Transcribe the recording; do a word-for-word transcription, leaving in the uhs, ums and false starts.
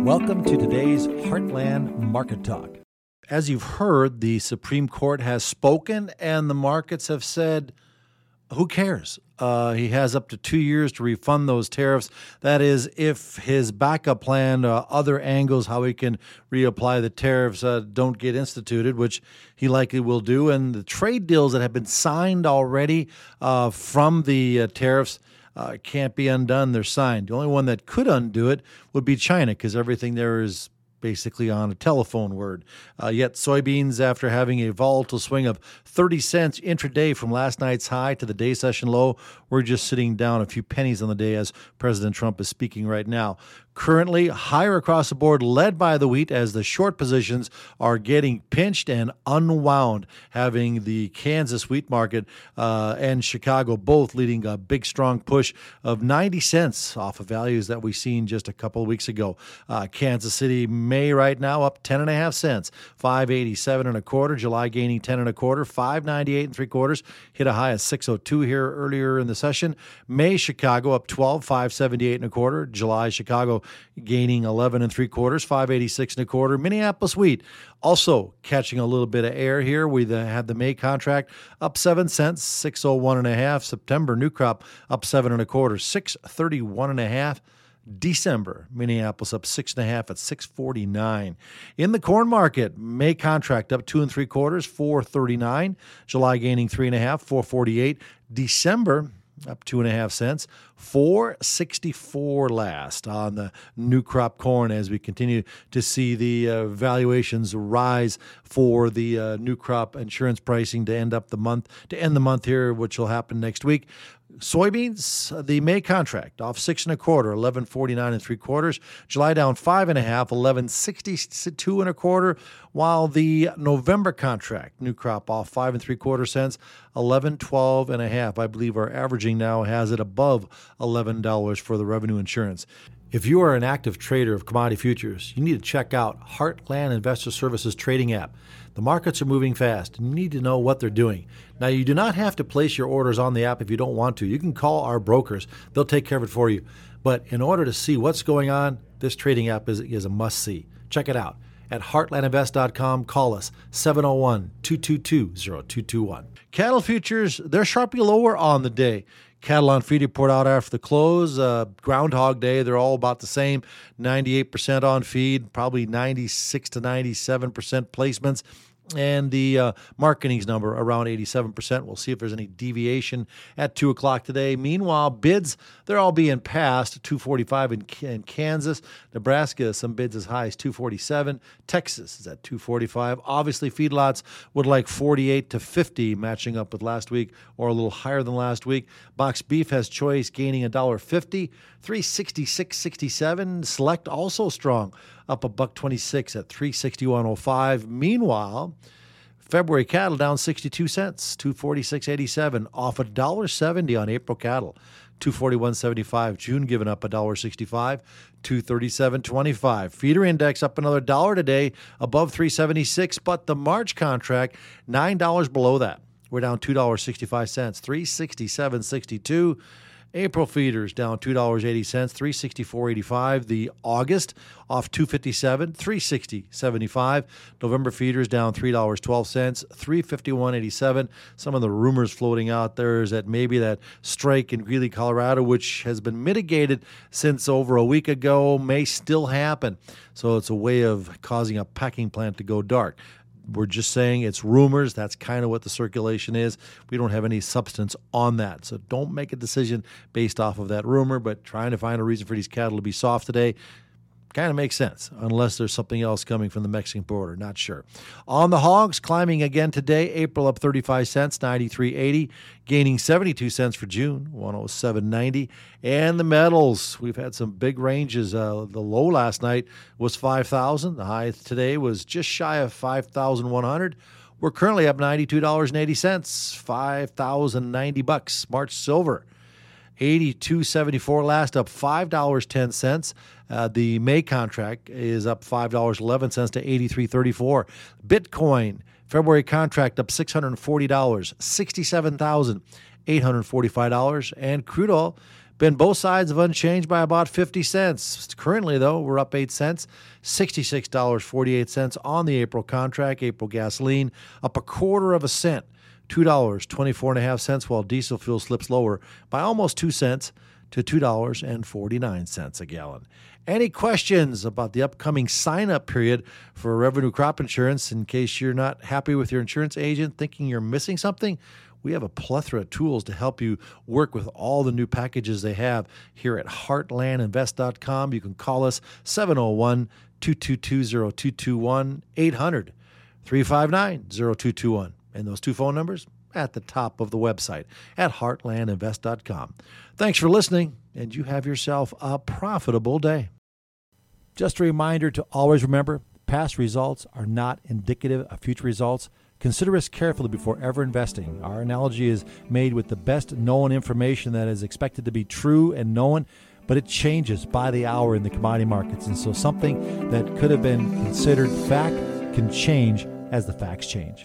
Welcome to today's Heartland Market Talk. As you've heard, the Supreme Court has spoken and the markets have said, who cares? Uh, he has up to two years to refund those tariffs. That is, if his backup plan, uh, other angles, how he can reapply the tariffs uh, don't get instituted, which he likely will do. And the trade deals that have been signed already uh, from the uh, tariffs uh, can't be undone. They're signed. The only one that could undo it would be China, because everything there is basically on a telephone word. Uh, yet soybeans, after having a volatile swing of thirty cents intraday from last night's high to the day session low, we're just sitting down a few pennies on the day as President Trump is speaking right now. Currently higher across the board, led by the wheat, as the short positions are getting pinched and unwound, having the Kansas wheat market uh, and Chicago both leading a big, strong push of ninety cents off of values that we seen just a couple of weeks ago. Uh, Kansas City May right now up ten and a half cents, five eighty-seven and a quarter. July gaining ten and a quarter, five ninety-eight and three quarters. Hit a high of six oh two here earlier in the session. May Chicago up twelve, five seventy-eight and a quarter. July Chicago gaining eleven and three quarters, five eighty-six and a quarter. Minneapolis wheat also catching a little bit of air here. We had the May contract up seven cents, six oh one and a half. September new crop up seven and a quarter, six thirty-one and a half. December, Minneapolis up six and a half at six forty-nine. In the corn market, May contract up two and three quarters, four thirty-nine. July gaining three and a half, four forty-eight. December up two and a half cents, four sixty-four last on the new crop corn, as we continue to see the uh, valuations rise for the uh, new crop insurance pricing to end up the month to end the month here, which will happen next week. Soybeans, the May contract off six and a quarter, eleven forty-nine and three quarters. July down five and a half, eleven sixty-two and a quarter. While the November contract, new crop off five and three quarter cents, eleven twelve and a half. I believe our averaging now has it above eleven dollars for the revenue insurance. If you are an active trader of commodity futures, you need to check out Heartland Investor Services trading app. The markets are moving fast, and you need to know what they're doing. Now, you do not have to place your orders on the app if you don't want to. You can call our brokers. They'll take care of it for you. But in order to see what's going on, this trading app is, is a must-see. Check it out at heartland invest dot com. Call us, seven oh one, two two two, oh two two one. Cattle futures, they're sharply lower on the day. Cattle on feed report out after the close. Uh, Groundhog Day, they're all about the same. ninety-eight percent on feed, probably ninety-six to ninety-seven percent placements. And the uh, marketing's number around eighty-seven percent. We'll see if there's any deviation at two o'clock today. Meanwhile, bids, they're all being passed. two forty-five in, in Kansas. Nebraska, some bids as high as two forty-seven. Texas is at two forty-five. Obviously, feedlots would like forty-eight to fifty, matching up with last week or a little higher than last week. Box beef has choice gaining one dollar fifty. three sixty-six sixty-seven. Select also strong, up a buck twenty-six at three sixty-one oh five. Meanwhile, February cattle down sixty-two cents, two forty-six eighty-seven, off one dollar seventy on April cattle, two forty-one seventy-five. June giving up one dollar sixty-five, two thirty-seven twenty-five. Feeder index up another dollar today, above three seventy-six, but the March contract nine dollars below that. We're down two dollars and sixty-five cents, three sixty-seven sixty-two. April feeders down two dollars and eighty cents, three sixty-four eighty-five. The August off two fifty-seven, three sixty seventy-five. November feeders down three dollars and twelve cents, three fifty-one eighty-seven. Some of the rumors floating out there is that maybe that strike in Greeley, Colorado, which has been mitigated since over a week ago, may still happen. So it's a way of causing a packing plant to go dark. We're just saying it's rumors. That's kind of what the circulation is. We don't have any substance on that. So don't make a decision based off of that rumor, but trying to find a reason for these cattle to be soft today kind of makes sense, unless there's something else coming from the Mexican border. Not sure. On the hogs, climbing again today. April up thirty-five cents, ninety-three eighty. Gaining seventy-two cents for June, one oh seven ninety. And the metals, we've had some big ranges. Uh, the low last night was five thousand. The high today was just shy of five thousand one hundred. We're currently up ninety-two dollars and eighty cents, five thousand ninety bucks. March silver, eighty-two seventy-four last, up five dollars and ten cents. Uh, the May contract is up five dollars and eleven cents to eighty-three thirty-four. Bitcoin, February contract up six hundred forty dollars, sixty-seven thousand eight hundred forty-five dollars. And crude oil, Been both sides of unchanged by about fifty cents. Currently, though, we're up eight cents, sixty-six dollars and forty-eight cents on the April contract. April gasoline up a quarter of a cent, two dollars and twenty-four cents, while diesel fuel slips lower by almost two cents to two dollars and forty-nine cents a gallon. Any questions about the upcoming sign-up period for revenue crop insurance in case you're not happy with your insurance agent, thinking you're missing something? We have a plethora of tools to help you work with all the new packages they have here at heartland invest dot com. You can call us seven oh one, two two two, oh two two one, eight hundred, three five nine, oh two two one. And those two phone numbers at the top of the website at heartland invest dot com. Thanks for listening, and you have yourself a profitable day. Just a reminder to always remember, past results are not indicative of future results. Consider us carefully before ever investing. Our analogy is made with the best known information that is expected to be true and known, but it changes by the hour in the commodity markets. And so something that could have been considered fact can change as the facts change.